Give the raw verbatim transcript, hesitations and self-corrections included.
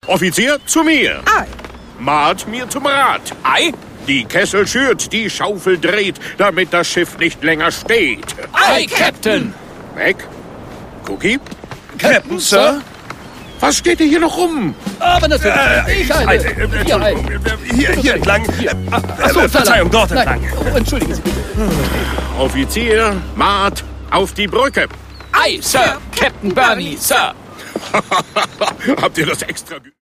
Offizier, zu mir. Ei. Maat mir zum Rat. Ei? Die Kessel schürt, die Schaufel dreht, damit das Schiff nicht länger steht. Ei, Captain! Weg. Cookie? Captain, Sir? Was steht dir hier noch rum? Aber natürlich. Äh, ich eine. äh, äh, Hier, ein. Hier, hier entlang. Hier. Äh, Ach so, äh, Verzeihung, dort Nein. entlang. Oh, entschuldigen Sie bitte. Offizier, Maat, auf die Brücke. Ei, Sir! Captain Burney, Sir! Habt ihr das extra...